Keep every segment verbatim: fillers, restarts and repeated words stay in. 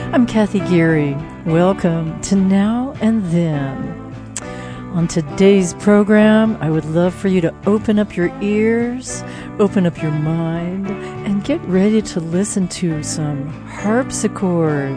I'm Kathy Geary. Welcome to Now and Then. On today's program, I would love for you to open up your ears, open up your mind, and get ready to listen to some harpsichord.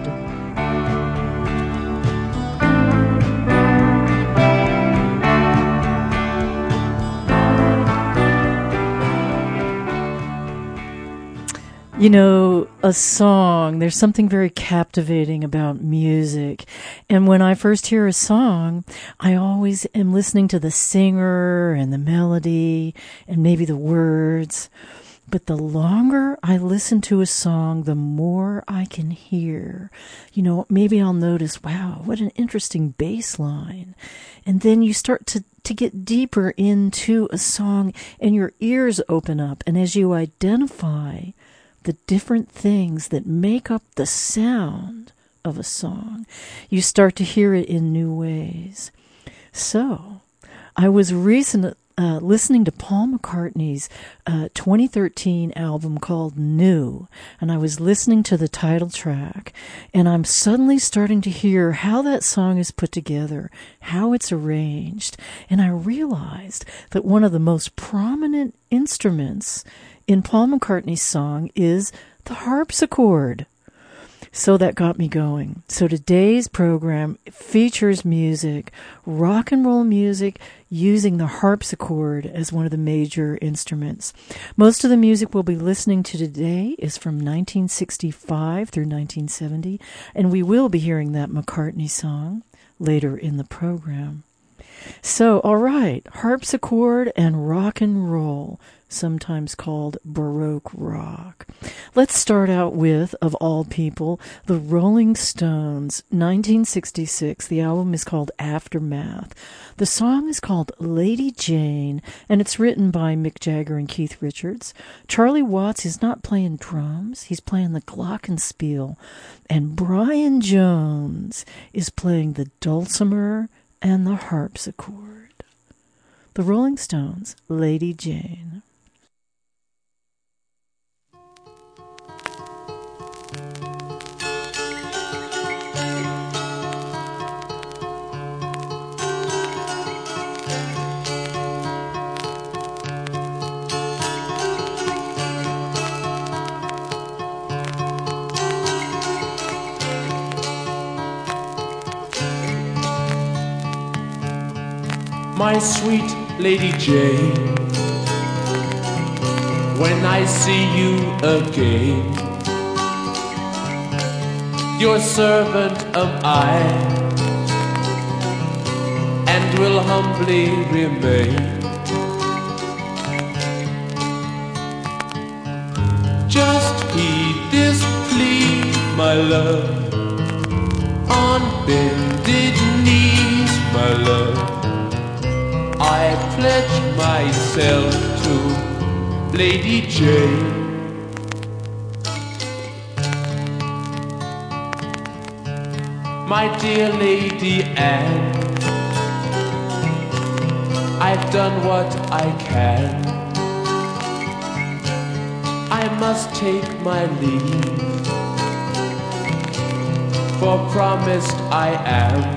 You know, a song, there's something very captivating about music. And when I first hear a song, I always am listening to the singer and the melody and maybe the words. But the longer I listen to a song, the more I can hear. You know, maybe I'll notice, wow, what an interesting bass line. And then you start to, to get deeper into a song and your ears open up. And as you identify the different things that make up the sound of a song, you start to hear it in new ways. So, I was recent, uh, listening to Paul McCartney's uh, twenty thirteen album called New, and I was listening to the title track, and I'm suddenly starting to hear how that song is put together, how it's arranged, and I realized that one of the most prominent instruments in Paul McCartney's song is the harpsichord. So that got me going. So today's program features music, rock and roll music, using the harpsichord as one of the major instruments. Most of the music we'll be listening to today is from nineteen sixty-five through nineteen seventy, and we will be hearing that McCartney song later in the program. So, all right, harpsichord and rock and roll, sometimes called Baroque rock. Let's start out with, of all people, the Rolling Stones, nineteen sixty-six. The album is called Aftermath. The song is called Lady Jane, and it's written by Mick Jagger and Keith Richards. Charlie Watts is not playing drums, he's playing the glockenspiel, and Brian Jones is playing the dulcimer and the harpsichord. The Rolling Stones, Lady Jane. My sweet Lady Jane, when I see you again, your servant am I, and will humbly remain. Just heed this plea, my love, on bended knees, my love. I pledge myself to Lady Jane. My dear Lady Anne, I've done what I can. I must take my leave, for promised I am.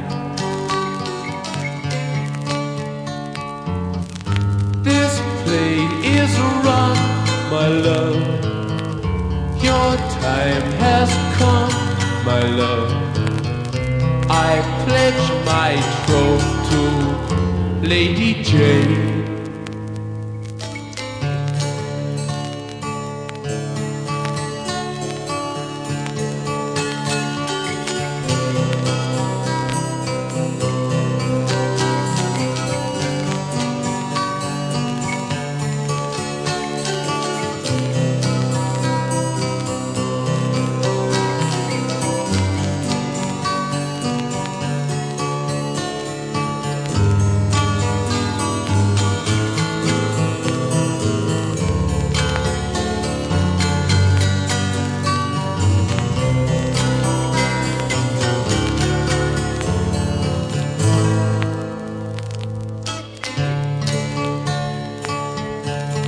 This play is run, my love. Your time has come, my love. I pledge my troth to Lady Jane.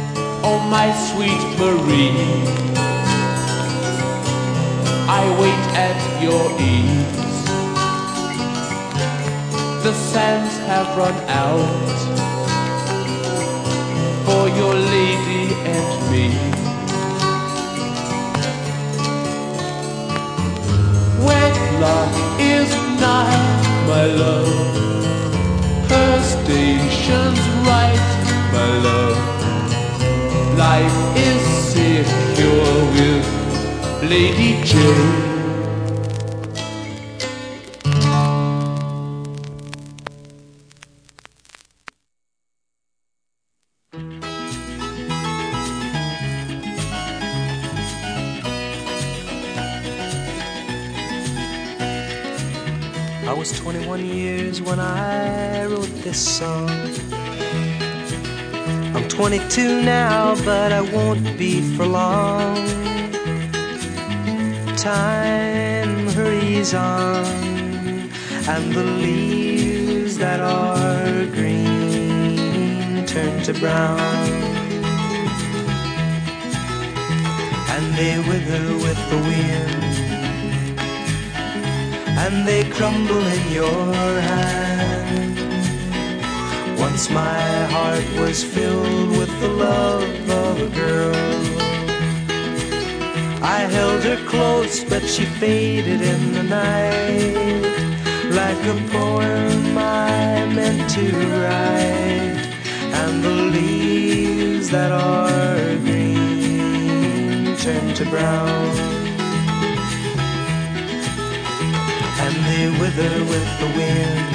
My sweet Marie, I wait at your ease. The sands have run out for your lady and me. Wedlock is nigh, my love. Her station's right, my love. Life is secure with Lady Jane. I was twenty-one years when I wrote this song. I'm twenty-two now, but I won't be for long. Time hurries on, and the leaves that are green turn to brown, and they wither with the wind, and they crumble in your hand. Once my heart was filled with the love of a girl. I held her close, but she faded in the night, like a poem I meant to write. And the leaves that are green turn to brown, and they wither with the wind,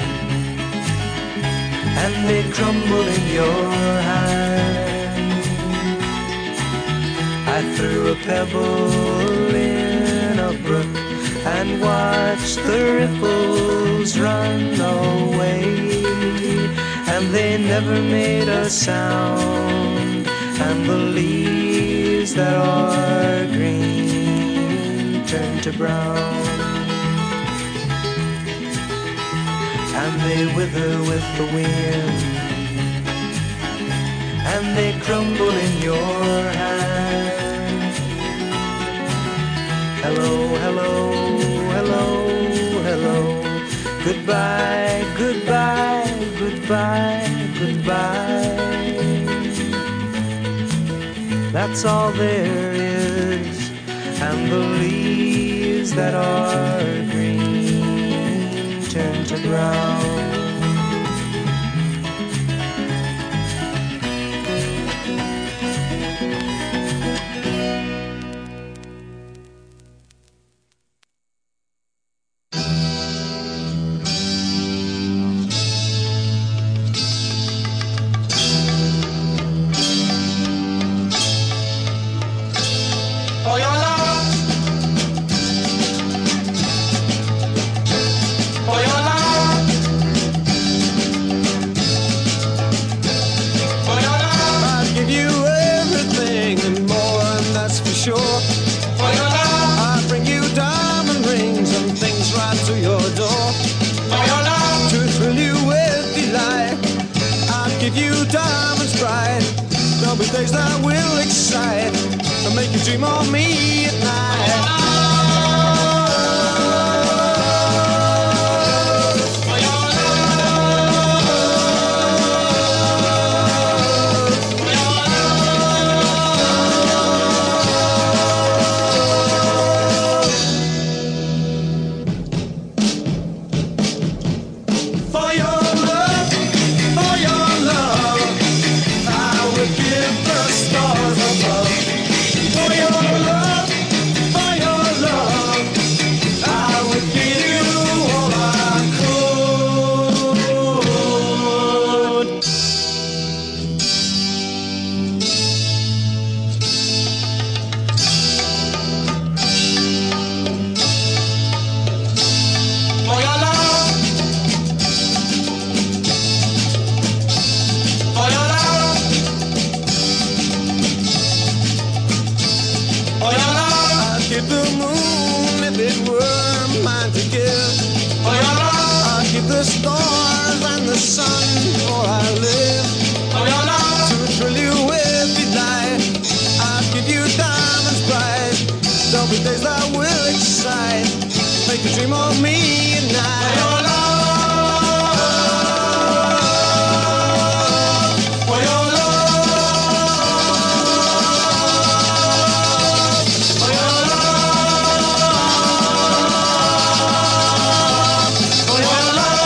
and they crumble in your hand. I threw a pebble in a brook and watched the ripples run away, and they never made a sound. And the leaves that are green turn to brown, and they wither with the wind, and they crumble in your hand. Hello, hello, hello, hello. Goodbye, goodbye, goodbye, goodbye. That's all there is, and the leaves that are green turn to brown. Days that will excite and make you dream of me at night. Days that will excite you dream of me at night. For your love, for your love, for your love, for your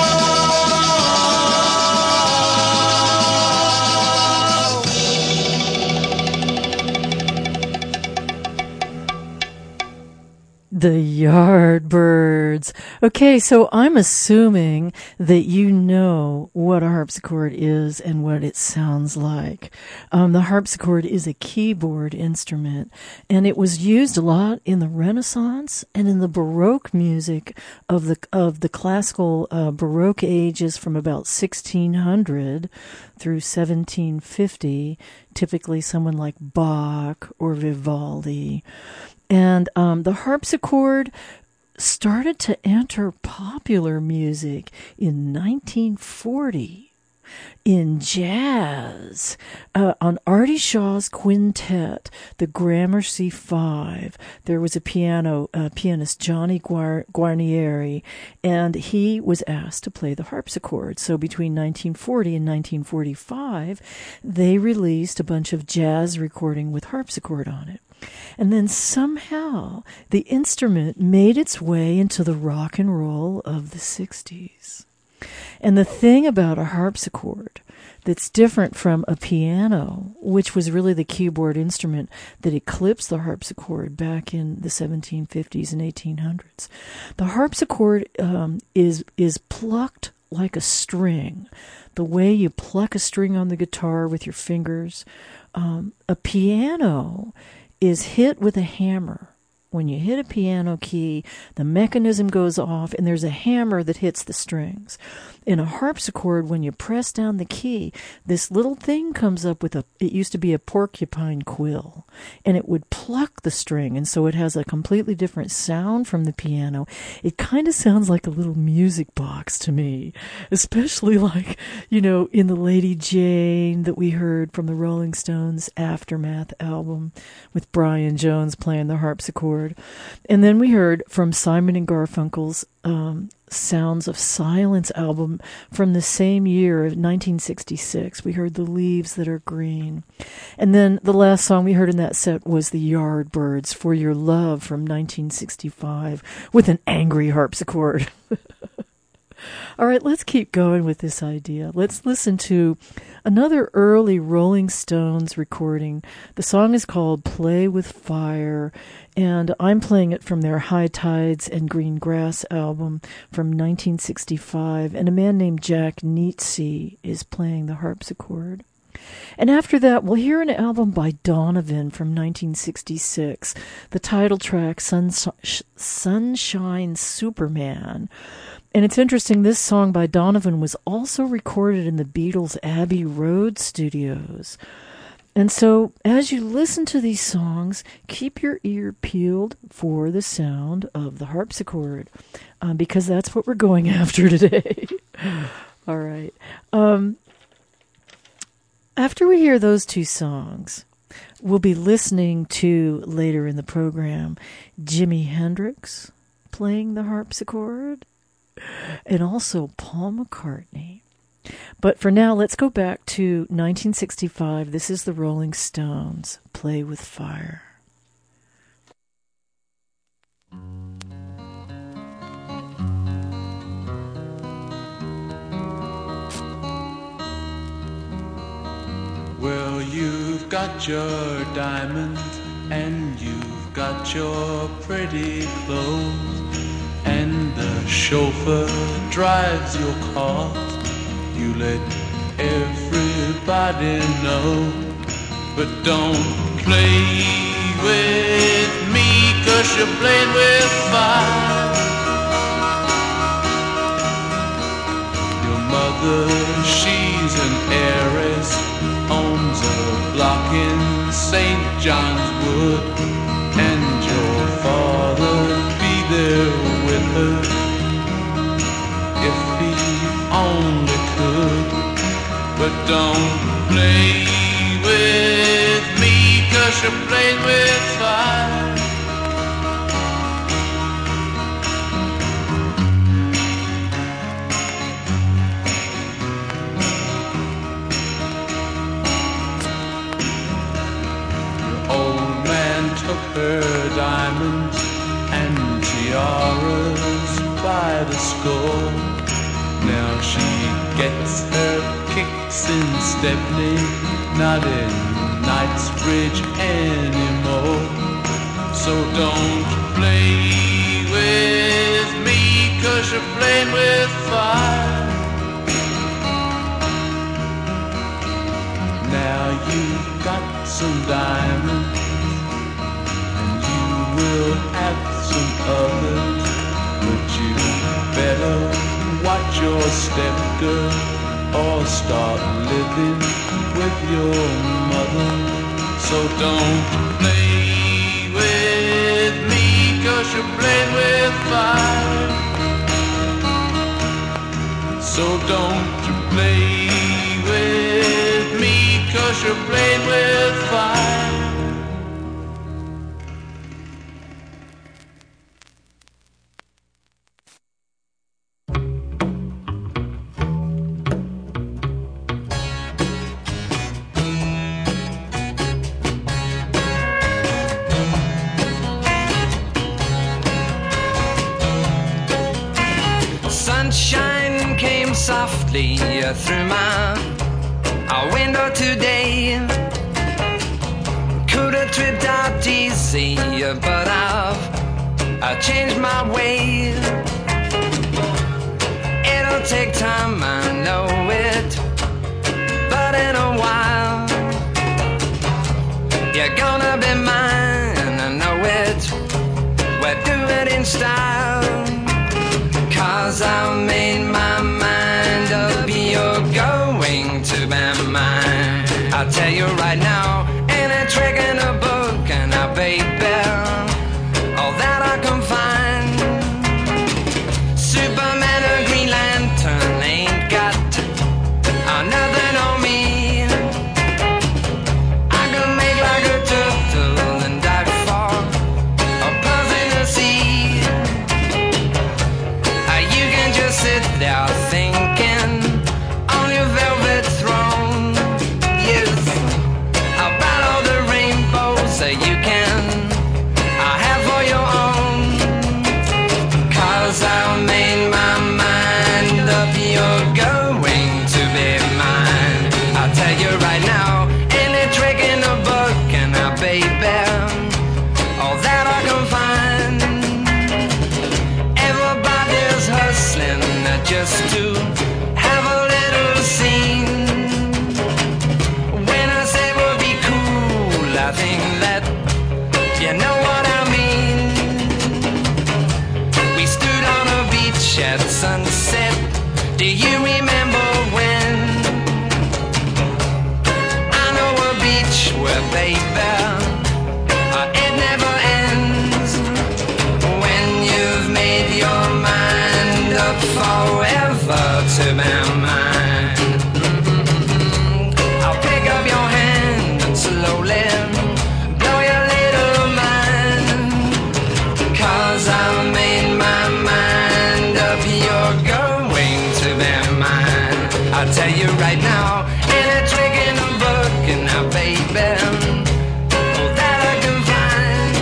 The Yardbirds. Okay, so I'm assuming that you know what a harpsichord is and what it sounds like. Um, the harpsichord is a keyboard instrument, and it was used a lot in the Renaissance and in the Baroque music of the of the classical uh, Baroque ages from about sixteen hundred through seventeen fifty. Typically, someone like Bach or Vivaldi. And um, the harpsichord started to enter popular music in nineteen forty in jazz uh, on Artie Shaw's quintet, the Gramercy Five. There was a piano uh, pianist, Johnny Guar- Guarnieri, and he was asked to play the harpsichord. So between nineteen forty and nineteen forty-five, they released a bunch of jazz recording with harpsichord on it. And then somehow the instrument made its way into the rock and roll of the sixties. And the thing about a harpsichord that's different from a piano, which was really the keyboard instrument that eclipsed the harpsichord back in the seventeen fifties and eighteen hundreds, the harpsichord um, is is plucked like a string. The way you pluck a string on the guitar with your fingers. Um, a piano is hit with a hammer. When you hit a piano key, the mechanism goes off and there's a hammer that hits the strings. In a harpsichord, when you press down the key, this little thing comes up with a, it used to be a porcupine quill, and it would pluck the string, and so it has a completely different sound from the piano. It kind of sounds like a little music box to me, especially like, you know, in the Lady Jane that we heard from the Rolling Stones Aftermath album with Brian Jones playing the harpsichord. And then we heard from Simon and Garfunkel's um, Sounds of Silence album from the same year of nineteen sixty-six. We heard The Leaves That Are Green. And then the last song we heard in that set was The Yardbirds, For Your Love from nineteen sixty-five with an angry harpsichord. All right, let's keep going with this idea. Let's listen to another early Rolling Stones recording. The song is called Play with Fire, and I'm playing it from their High Tides and Green Grass album from nineteen sixty-five, and a man named Jack Nietzsche is playing the harpsichord. And after that, we'll hear an album by Donovan from nineteen sixty-six, the title track, Sunsh- Sunshine Superman. And it's interesting, this song by Donovan was also recorded in the Beatles' Abbey Road studios. And so, as you listen to these songs, keep your ear peeled for the sound of the harpsichord, um, because that's what we're going after today. All right. Um, after we hear those two songs, we'll be listening to, later in the program, Jimi Hendrix playing the harpsichord, and also Paul McCartney. But for now, let's go back to nineteen sixty-five. This is the Rolling Stones, Play with Fire. Well, you've got your diamonds and you've got your pretty clothes, and the chauffeur drives your car. You let everybody know, but don't play with me, 'cause you're playing with fire. Your mother, she's an heiress, owns a block in Saint John's Wood, and your father'd be there with her if he only could. But don't play with me, 'cause you're playing with fire. her diamonds and tiaras by the score. Now she gets her kicks in Stepney, not in Knightsbridge anymore. So don't play with me, 'cause you're playing with fire. Now you've got some diamonds, and you will have some others, but you better watch your step, girl, or start living with your mother. So don't play with me, 'cause you're playing with fire. So don't you play with me, 'cause you're playing with fire. Sunshine came softly through my window today. Could have tripped out easy, but I've I changed my way. It'll take time, I know it, but in a while you're gonna be mine, I know it. We'll do it in style, 'cause I made my mind up, you're going to be mine. I'll tell you right now, ain't a trick in a book, and I baby, all that I can find. Superman or Green Lantern ain't got uh, nothing on me. I can make like a turtle and dive for a pearls in the sea. Uh, you can just sit there thinking on your velvet throne. Yes, about all the rainbows that you can I have for your own. 'Cause I made my mind up, you're going to be mine. I'll tell you right now, ain't a trick in the book, and I baby, all that I can find. Everybody's hustling just to have a little scene. When I say we'll be cool, I think that you know what I mean. We stood on a beach at sunset, do you remember when? I know a beach where, baby, uh, it never ends. When you've made your mind up forever to be mine, I'll pick up your hand and slowly blow your little mind. 'Cause I made my mind up, you're going to be mine. I'll tell you right now, ain't a trick in a book, and now baby, all that I can find.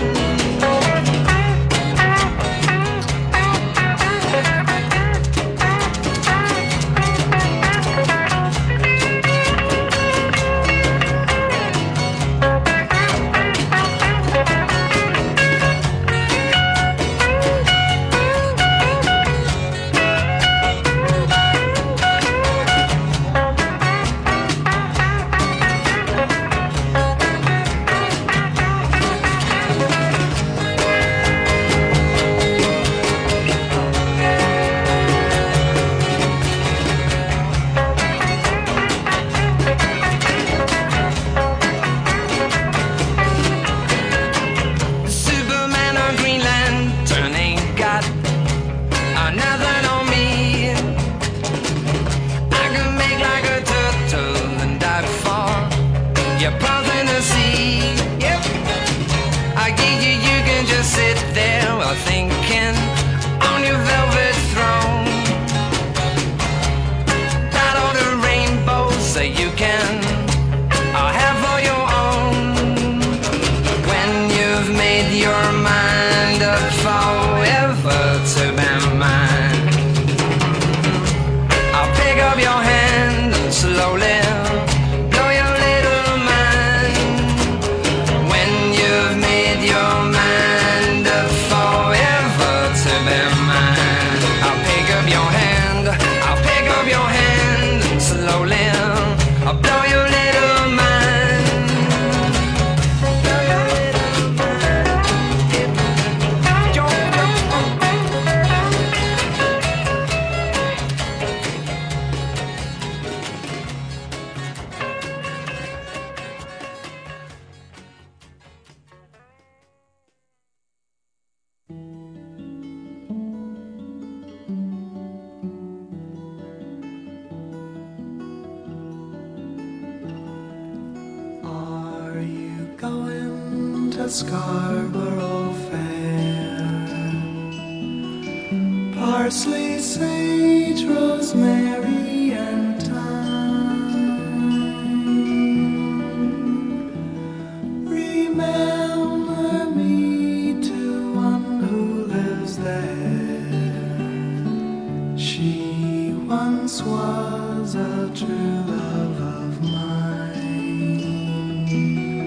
the Scarborough Fair. Parsley, sage, rosemary, and thyme. Remember me to one who lives there. She once was a true love of mine.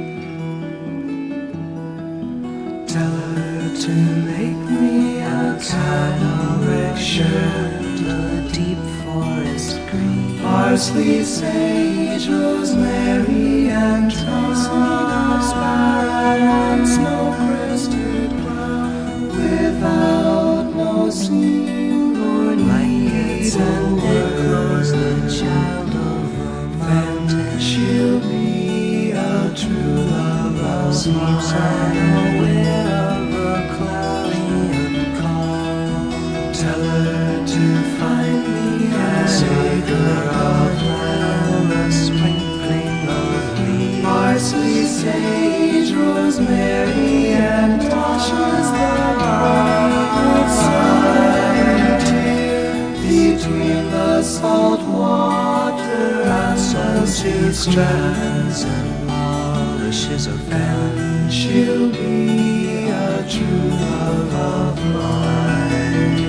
Tell her to make me a kind of red shirt, a deep forest green. Parsley, sage, rosemary, and thyme. Sparrow, snow-crested cloud, without no seam or need, and echoes the child of romance. She'll be a true love of sleeps unaware of a cloudy and calm. Tell her to find me a savor of land, a sprinkling of leaves. Parsley, sage, rosemary, and toshes the bright side between the salt water and sunset strands and polishes of pen. She'll be a true love of mine.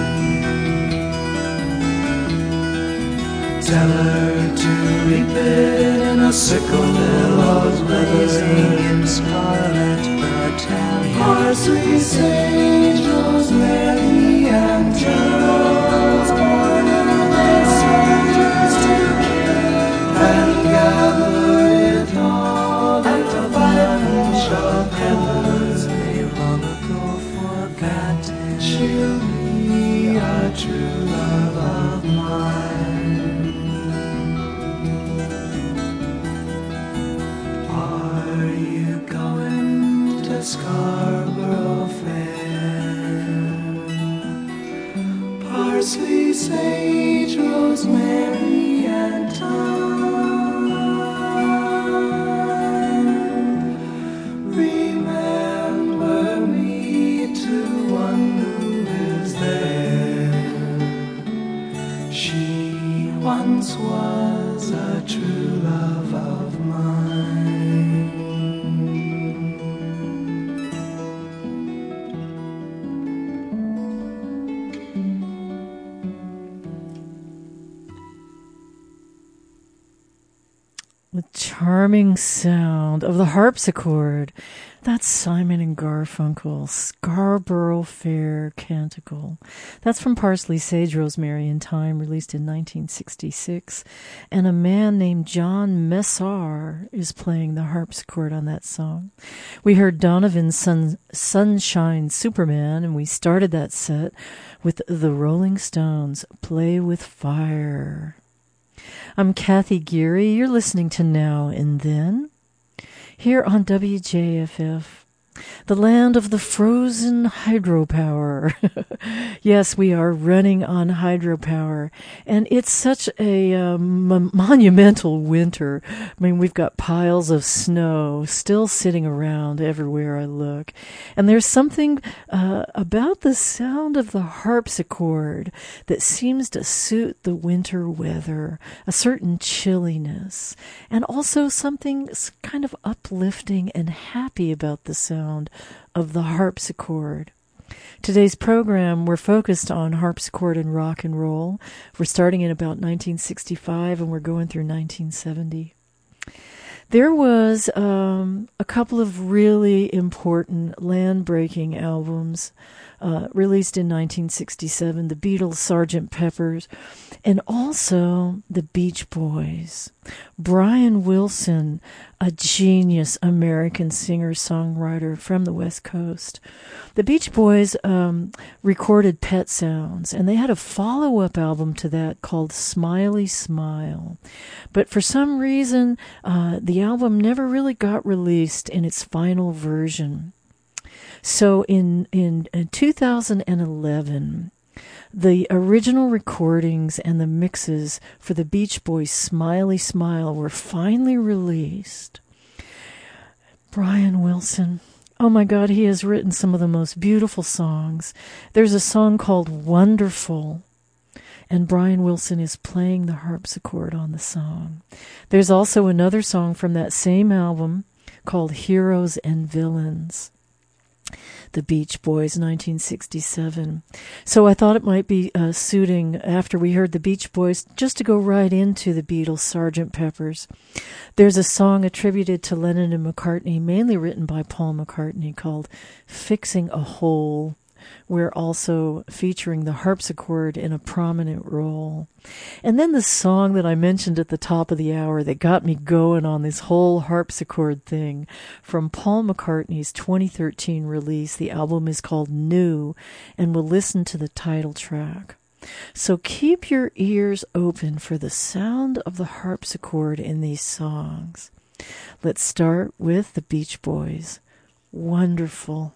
Tell her to reap it in a sickle, billows blazing in scarlet battalion. Parsley, sage, rosemary, and geraniums born in the seasons to give, and gather it all at the bunch of heavens they long ago forgotten. She'll be a true love of mine. Are you going to Scarborough Fair? Parsley, sage, rosemary, and thyme. Remember me to one who lives there. She once was a true love of mine. The charming sound of the harpsichord. That's Simon and Garfunkel, Scarborough Fair Canticle. That's from Parsley, Sage, Rosemary, and Thyme, released in nineteen sixty-six. And a man named John Messar is playing the harpsichord on that song. We heard Donovan's Sun, Sunshine Superman, and we started that set with the Rolling Stones' Play with Fire. I'm Kathy Geary. You're listening to Now and Then, here on W J F F, the land of the frozen hydropower. Yes, we are running on hydropower, and it's such a um, monumental winter. I mean, we've got piles of snow still sitting around everywhere I look, and there's something uh, about the sound of the harpsichord that seems to suit the winter weather, a certain chilliness, and also something kind of uplifting and happy about the sound of the harpsichord. Today's program, we're focused on harpsichord and rock and roll. We're starting in about nineteen sixty-five and we're going through nineteen seventy. There was um, a couple of really important land-breaking albums uh, released in nineteen sixty-seven, the Beatles' Sergeant Pepper's, and also the Beach Boys. Brian Wilson, a genius American singer-songwriter from the West Coast. The Beach Boys um, recorded Pet Sounds, and they had a follow-up album to that called Smiley Smile. But for some reason, uh, the album never really got released in its final version. So in, in, in two thousand eleven, the original recordings and the mixes for the Beach Boys' Smiley Smile were finally released. Brian Wilson Oh my God, he has written some of the most beautiful songs. There's a song called Wonderful, and Brian Wilson is playing the harpsichord on the song. There's also another song from that same album called Heroes and Villains. The Beach Boys, nineteen sixty-seven. So I thought it might be uh, suiting, after we heard the Beach Boys, just to go right into the Beatles' Sergeant Pepper's. There's a song attributed to Lennon and McCartney, mainly written by Paul McCartney, called Fixing a Hole. We're also featuring the harpsichord in a prominent role. And then the song that I mentioned at the top of the hour that got me going on this whole harpsichord thing, from Paul McCartney's twenty thirteen release. The album is called New, and we'll listen to the title track. So keep your ears open for the sound of the harpsichord in these songs. Let's start with the Beach Boys. Wonderful.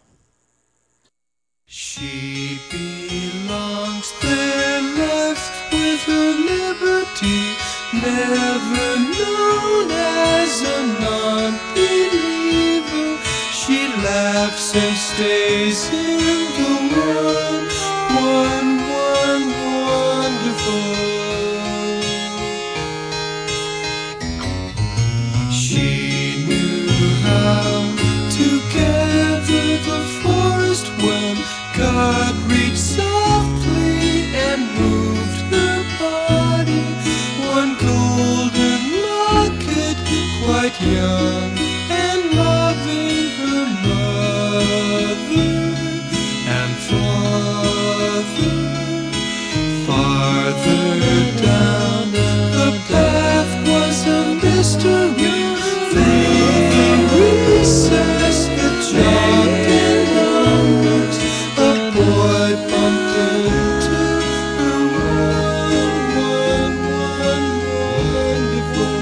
She belongs there, left with her liberty, never known as a non-believer. She laughs and stays in the one, one, one, wonderful. She knew how to gather the forest when God reached softly and moved her body. One golden locket, quite young and loving her mother and father. Farther down the path was a mystery, through the recess that jogged in numbers. A boy bumped into her one, one, one, wonderful.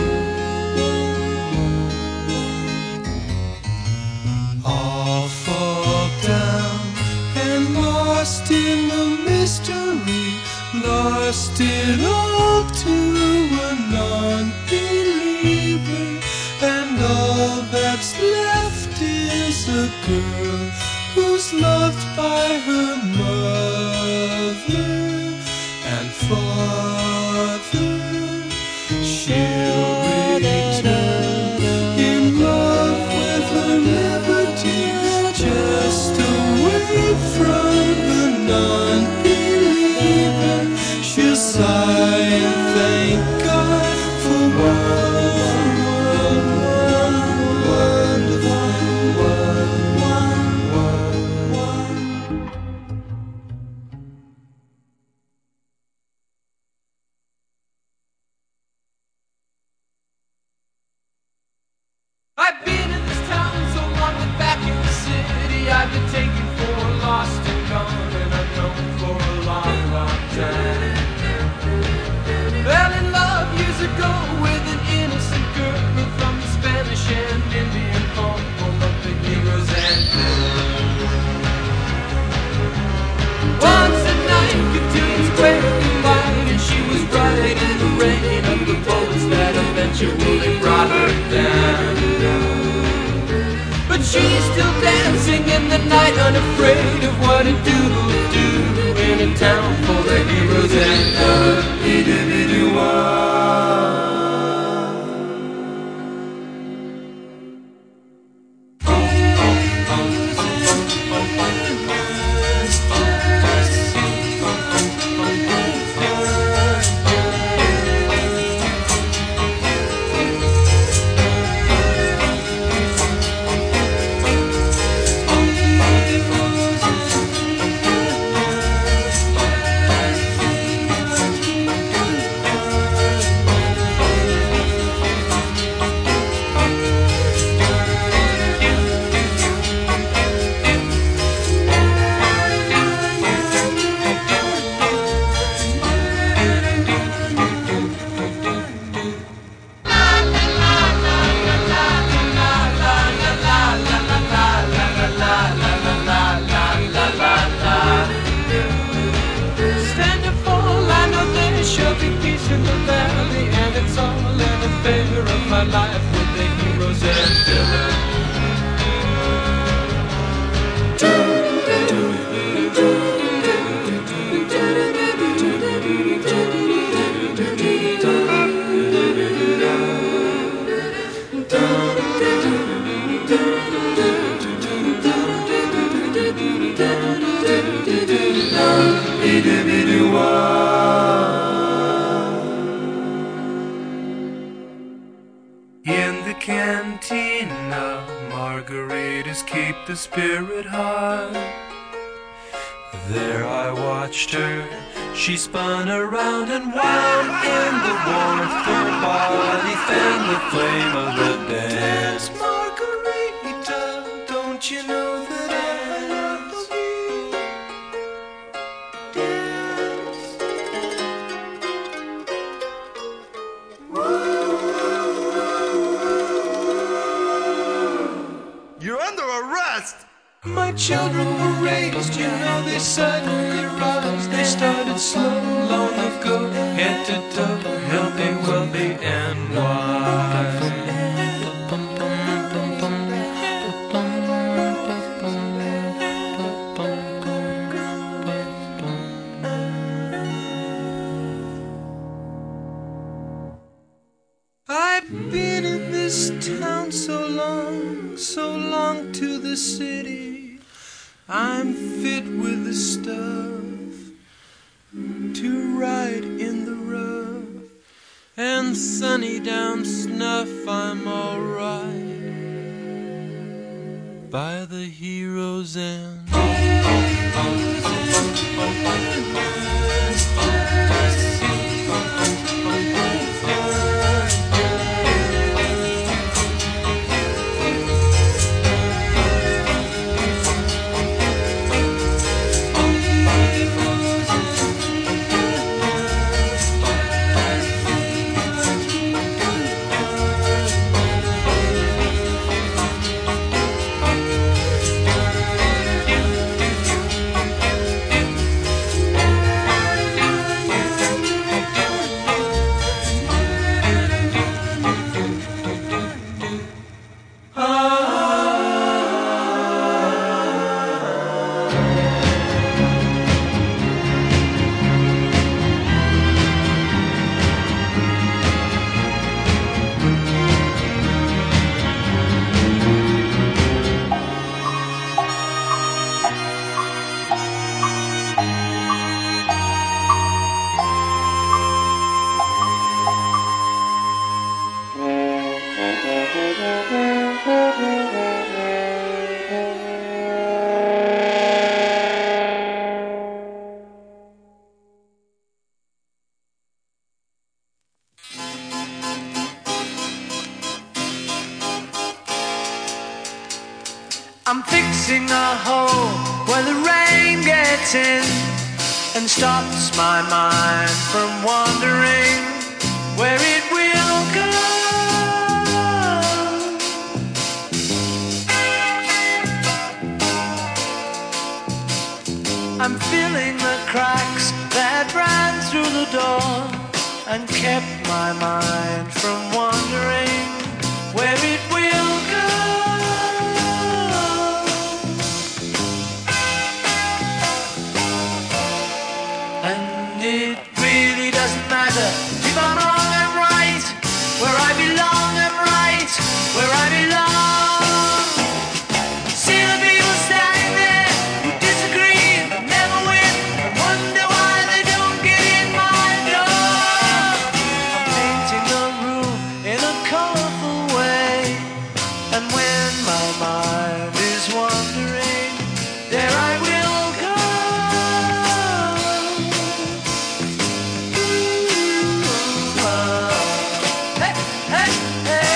All fall down and lost in the mystery, lost it all to a non-believer, and all that's left is a girl who's loved by her mother and father. She'll return in love with her liberty, just away from the non-believer. She'll sigh and thank God for one, one, one, wonderful, one, one, one. I've been in this town so long that back in the city I've been taken for lost and gone, and I've known for a long, long time. Fell in love years ago with an innocent girl from the Spanish and Indian home, home of the heroes and villains. Once a night continued squarely light, and she was bright in the rain of the boats that eventually brought her down. But she's still dancing in the night, unafraid of what a doodle will do in a town full of heroes and uh, In the cantina, margaritas keep the spirit high. There I watched her, she spun around and wound. In the warmth her body fanned the flame of the dance. Dance, Margarita, don't you know that I love you? Dance. You're under arrest! My children were raised, you know they suddenly rise. They started slow, long ago, head to toe, healthy, wealthy, and wise. I've been in this town so long, so long to the city. I'm fit with the stuff to ride in the rough, and sunny down Snuff I'm alright by the hero's end. I'm fixing a hole where the rain gets in and stops my mind from wandering where it will go. I'm filling the cracks that ran through the door and kept my mind from wandering where it will go. And it really doesn't matter if I'm wrong, I'm right. Where I belong, I'm right. Where I belong. See the people standing there who disagree, never win, and wonder why they don't get in my door. I'm painting a room in a colorful way, and when my mind is wandering, there I will go. Ooh, oh. Hey, hey, hey,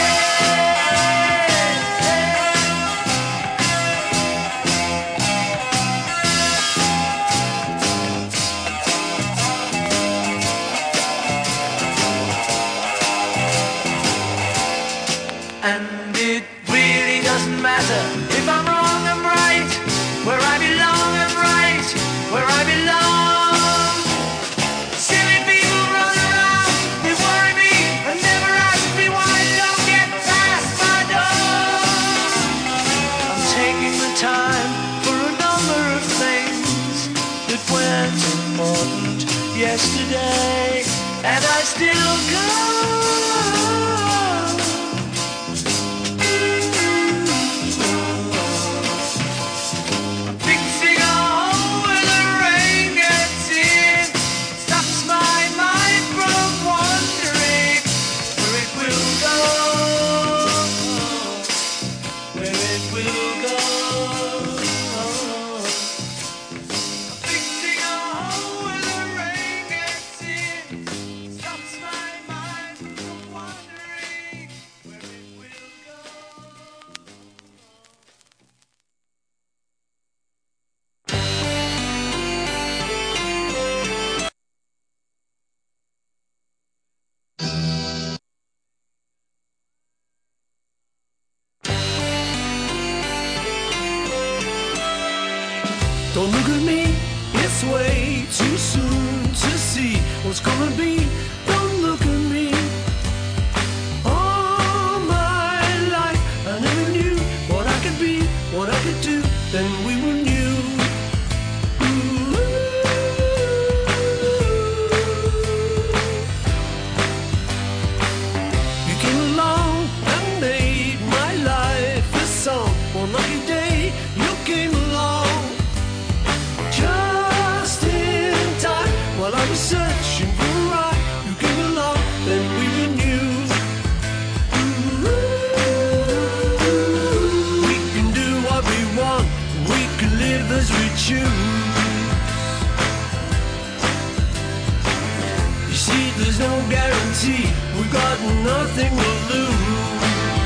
and it really doesn't matter if I'm wrong, I'm right. Where I belong, I'm right. Where I belong. Silly people run around, they worry me and never ask me why I don't get past my door. I'm taking the time for a number of things that weren't important yesterday, and I still go. Fixing a Don't look at me, it's way too soon to see what's gonna be. Don't look at me. All my life I never knew what I could be, what I could do. Then we were new. Ooh. You came along and made my life a song. One lucky day you came along. While I was searching for a ride, you came along, then we were new. Ooh. We can do what we want, we can live as we choose. You see, there's no guarantee, we've got nothing to lose.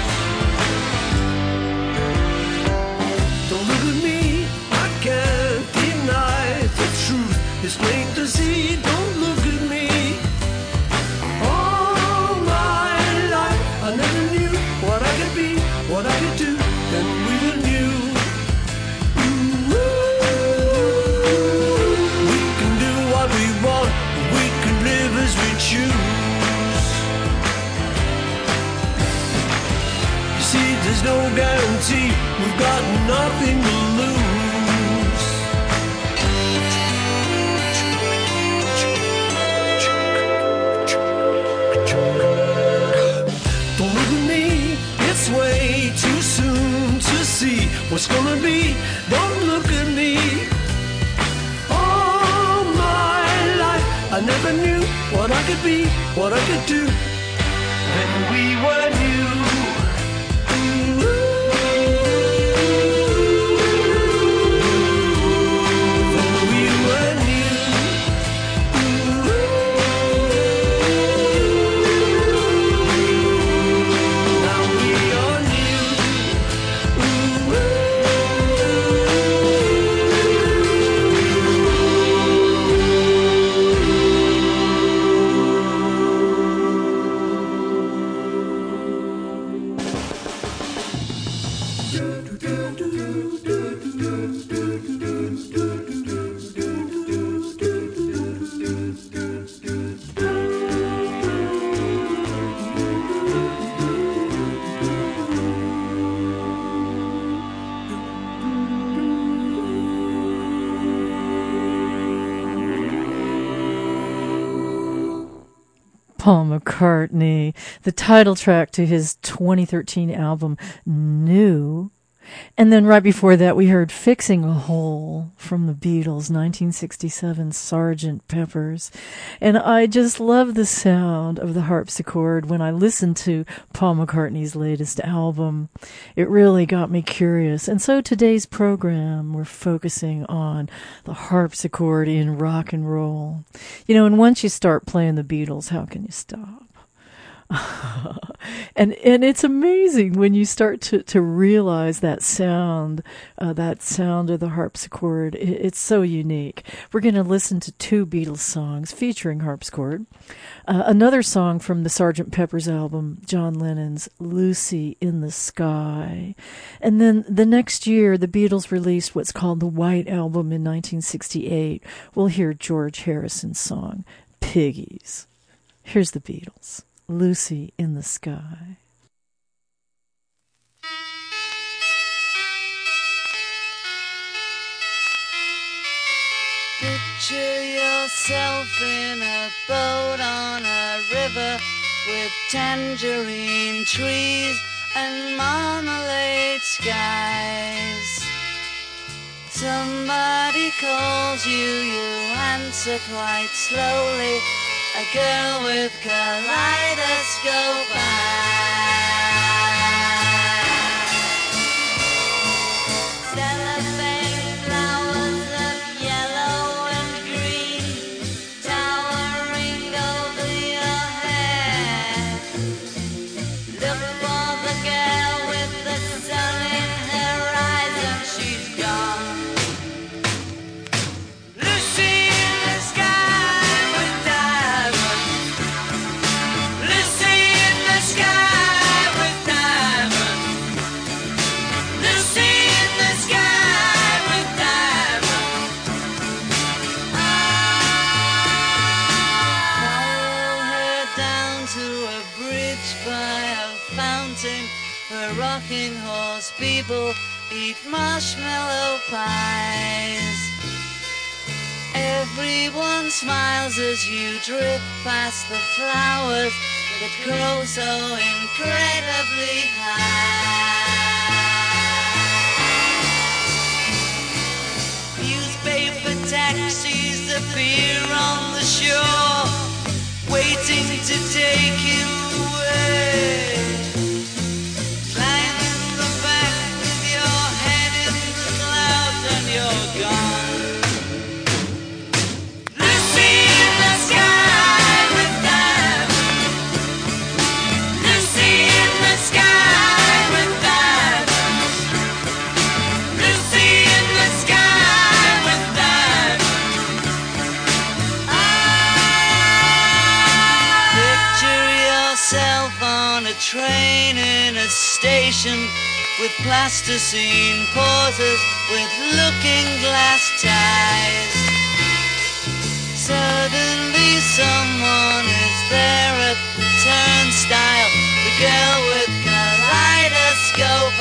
Don't look at me, I can't deny the truth. It's plain to see, don't look at me. All my life I never knew what I could be, what I could do, then we were new. Ooh. We can do what we want, we can live as we choose. You see, there's no guarantee, we've got nothing to lose. Way too soon to see what's gonna be. Don't look at me. All my life I never knew what I could be, what I could do. Then we were new. Ooh. Then we were new. Ooh. Now we are new. Paul McCartney, the title track to his twenty thirteen album, New. And then right before that, we heard Fixing a Hole from the Beatles, nineteen sixty-seven, Sergeant Pepper's. And I just love the sound of the harpsichord when I listened to Paul McCartney's latest album. It really got me curious. And so today's program, we're focusing on the harpsichord in rock and roll. You know, and once you start playing the Beatles, how can you stop? and and it's amazing when you start to, to realize that sound, uh, that sound of the harpsichord. It, it's so unique. We're going to listen to two Beatles songs featuring harpsichord. Uh, another song from the Sergeant Pepper's album, John Lennon's Lucy in the Sky. And then the next year, the Beatles released what's called the White Album in nineteen sixty-eight. We'll hear George Harrison's song, Piggies. Here's the Beatles. Lucy in the Sky. Picture yourself in a boat on a river with tangerine trees and marmalade skies. Somebody calls you, you answer quite slowly. A girl with kaleidoscope eyes. Cellophane flowers of yellow and green towering over your head. Look for the girl with the sun in her eyes and she's gone. Lucy in the sky with diamonds. Lucy in the sky. rocking horse people eat marshmallow pies. Everyone smiles as you drift past the flowers that grow so incredibly high. Newspaper taxis appear on the shore, waiting to take you away. Climb in the back with your head in the clouds and you're gone. Lucy in the sky with diamonds. Lucy in the sky with diamonds. Lucy in the sky with diamonds. Picture yourself on a train in a station with plasticine pauses with looking glass ties. Suddenly someone is there at the turnstile, the girl with kaleidoscope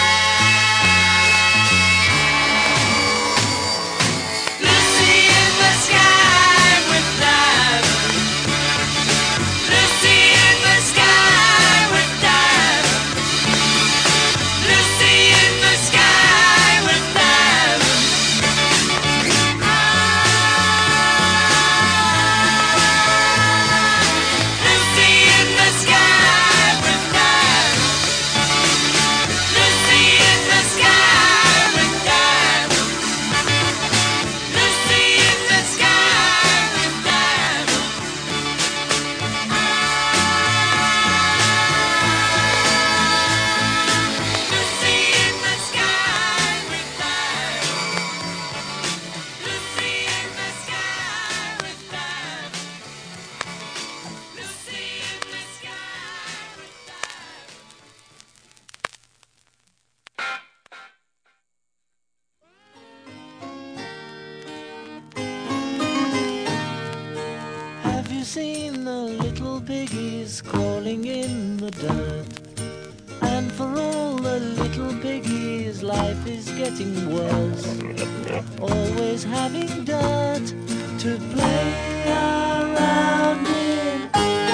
eyes. Lucy in the sky with diamonds. Lucy in the sky with diamonds. Lucy in the sky with diamonds. Lucy in the sky with diamonds. Lucy in the sky with diamonds. Lucy in the sky with diamonds. Lucy in the sky with diamonds. Lucy in the sky with diamonds. Lucy in the sky with Have you seen the little piggies crawling in the dirt? And for all the little piggies, life is getting worse. Always having dirt to play around in.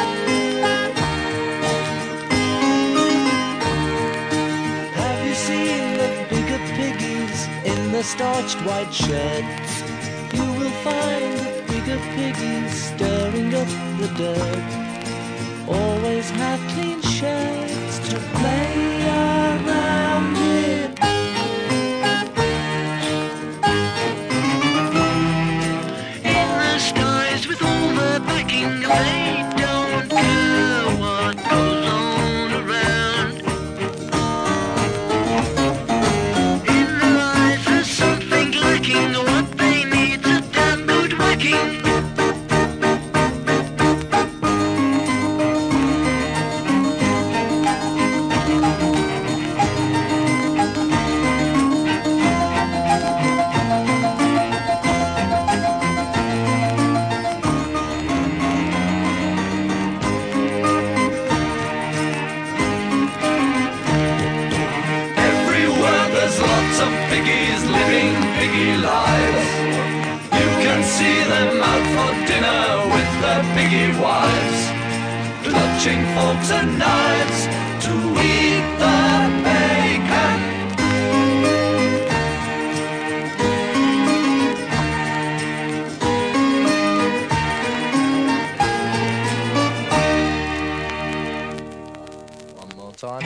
Have you seen the bigger piggies in the starched white sheds? You will find the bigger piggies stirring up the dirt. Always have clean sheds to play around in. In the skies with all the backing, they don't care what goes on around. In their eyes there's something lacking, what they need's a damn good whacking. Everywhere there's lots of piggies living piggy lives. You can see them out for dinner with their piggy wives, clutching forks and knives to eat the bacon. One more time.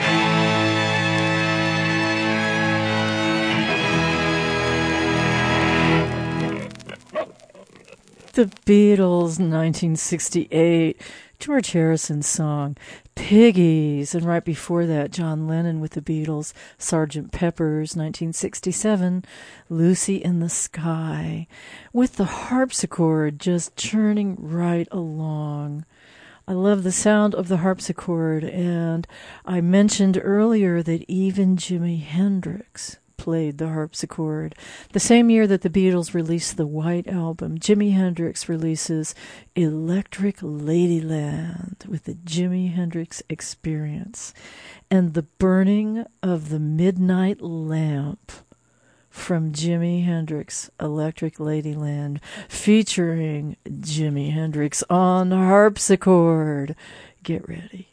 The Beatles, nineteen sixty-eight. George Harrison's song, Piggies. And right before that, John Lennon with the Beatles, Sergeant Pepper's, nineteen sixty-seven, Lucy in the Sky, with the harpsichord just churning right along. I love the sound of the harpsichord, and I mentioned earlier that even Jimi Hendrix played the harpsichord. The same year that the Beatles released the White Album, Jimi Hendrix releases Electric Ladyland with the Jimi Hendrix Experience and The Burning of the Midnight Lamp from Jimi Hendrix, Electric Ladyland, featuring Jimi Hendrix on harpsichord. Get ready.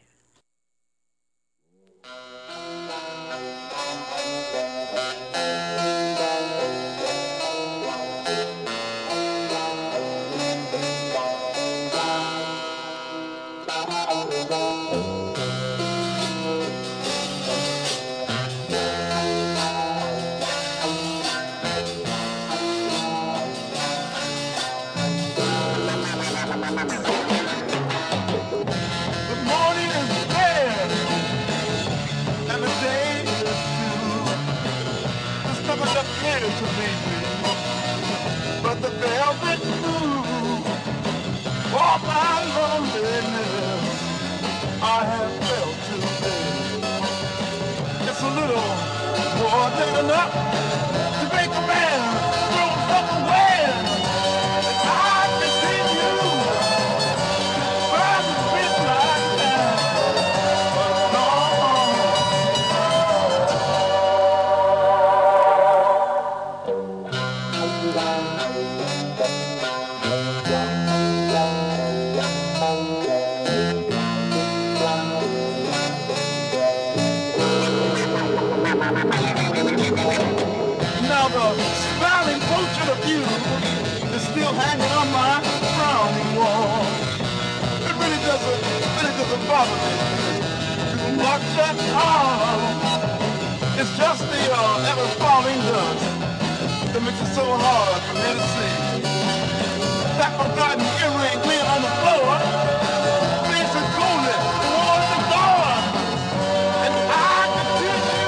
But the velvet moon, all my loneliness, I have felt today. It's a little more than enough to make a man throw himself away. And I can see you burn the midnight lamp. Now the smiling portrait of you is still hanging on my frowning wall. It really doesn't, really doesn't bother me too much at all. It's just the uh, ever falling dust that makes it so hard for me to see. That forgotten earring laying on the floor, face is golden towards the door, and I can see you.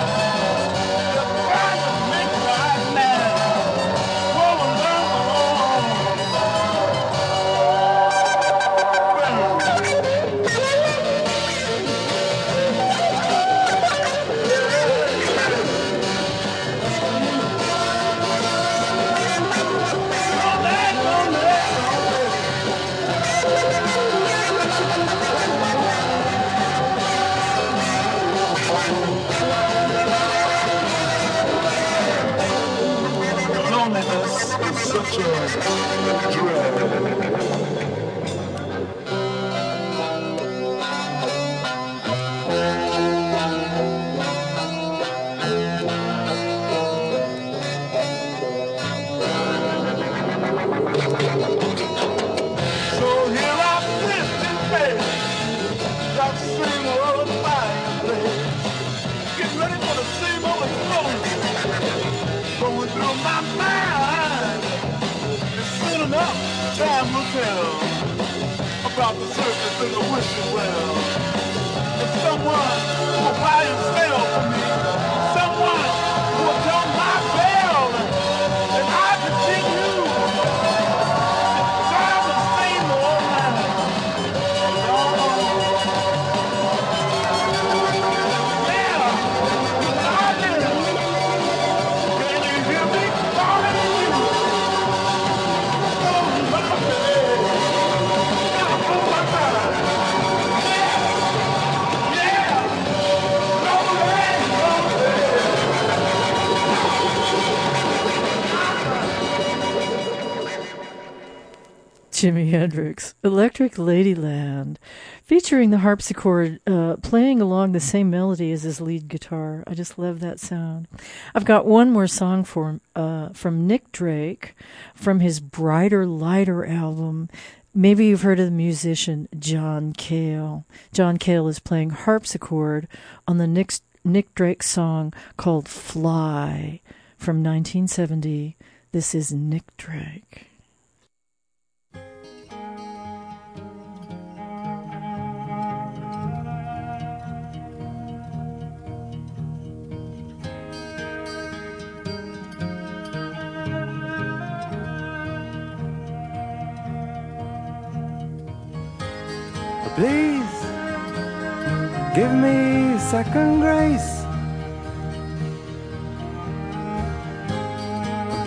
Such a dread. So here I sit in bed, that same old fireplace, getting ready for the same old explosion going through my mind. Soon enough, time will tell about the surface and the wishing well. If someone will buy and sell for me, someone will tell my bell, and I continue drive the same old line. Yeah, darling, can you hear me calling you? Jimi Hendrix, Electric Ladyland, featuring the harpsichord uh, playing along the same melody as his lead guitar. I just love that sound. I've got one more song for uh, from Nick Drake from his Brighter Lighter album. Maybe you've heard of the musician John Cale. John Cale is playing harpsichord on the Nick, Nick Drake song called Fly from nineteen seventy. This is Nick Drake. Please give me second grace.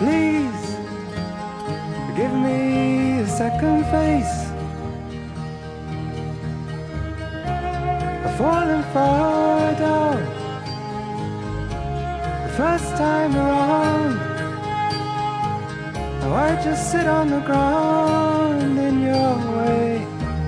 Please give me a second face. I've fallen far down the first time around. Now I just sit on the ground in your way.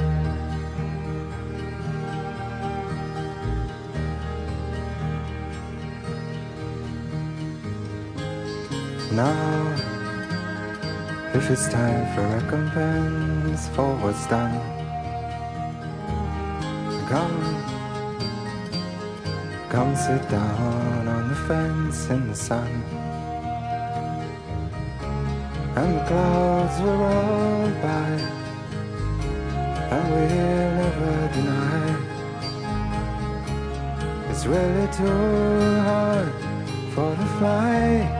Now, if it's time for recompense for what's done, come, come sit down on the fence in the sun. And the clouds will roll by, and we'll never deny it's really too hard for the fly.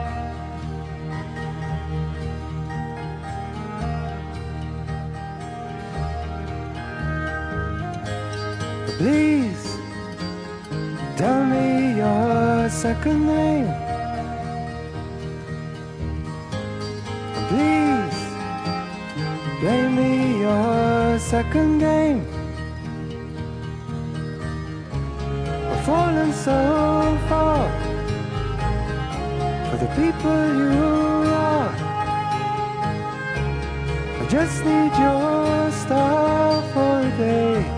Please tell me your second name. Please play me your second game. I've fallen so far for the people you are. I just need your star for a day.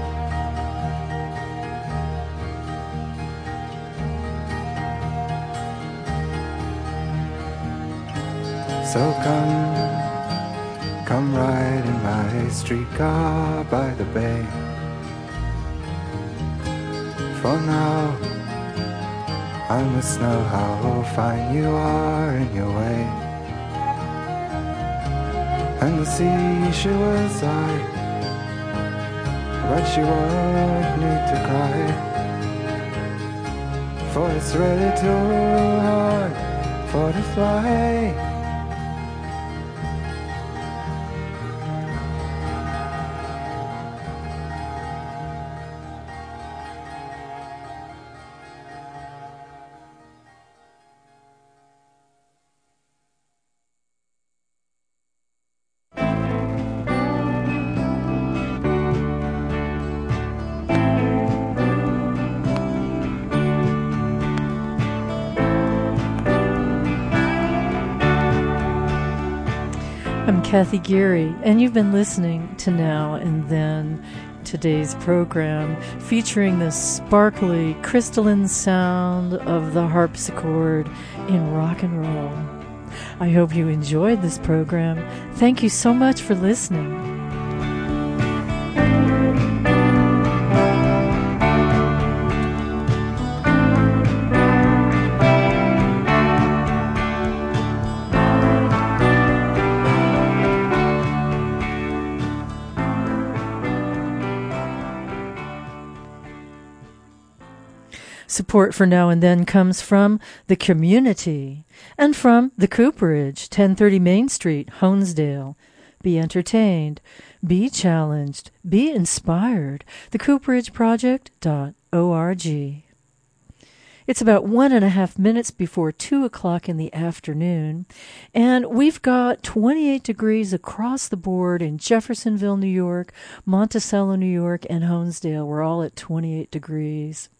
So come, come ride in my streetcar by the bay. For now, I must know how fine you are in your way. And the sea, she will sigh, but she won't need to cry, for it's really too hard for the fly. I'm Kathy Geary, and you've been listening to Now and Then, today's program featuring the sparkly, crystalline sound of the harpsichord in rock and roll. I hope you enjoyed this program. Thank you so much for listening. Support for Now and Then comes from the community and from the Cooperage, ten thirty Main Street, Honesdale. Be entertained, be challenged, be inspired. the cooperage project dot org. It's about one and a half minutes before two o'clock in the afternoon, and we've got twenty-eight degrees across the board in Jeffersonville, New York, Monticello, New York, and Honesdale. We're all at twenty-eight degrees.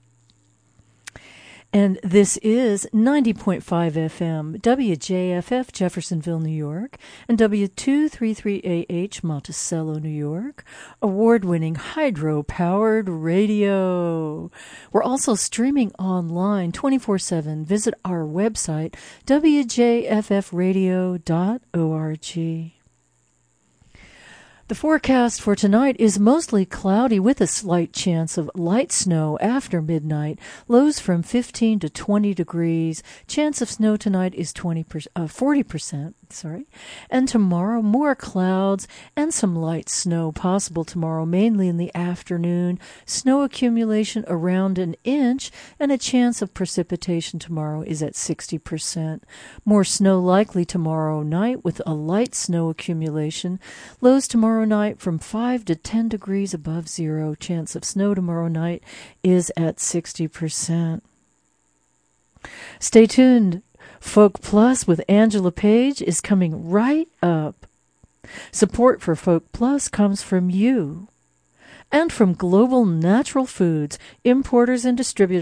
And this is ninety point five F M, W J F F, Jeffersonville, New York, and W two thirty-three A H, Monticello, New York, award-winning hydro-powered radio. We're also streaming online twenty-four seven. Visit our website, W J F F radio dot org. The forecast for tonight is mostly cloudy with a slight chance of light snow after midnight. Lows from fifteen to twenty degrees. Chance of snow tonight is twenty percent, uh, forty percent. Sorry. And tomorrow, more clouds and some light snow possible tomorrow, mainly in the afternoon. Snow accumulation around an inch, and a chance of precipitation tomorrow is at sixty percent. More snow likely tomorrow night with a light snow accumulation. Lows tomorrow night from five to ten degrees above zero. Chance of snow tomorrow night is at sixty percent. Stay tuned Folk Plus with Angela Page is coming right up. Support for Folk Plus comes from you and from Global Natural Foods, importers and distributors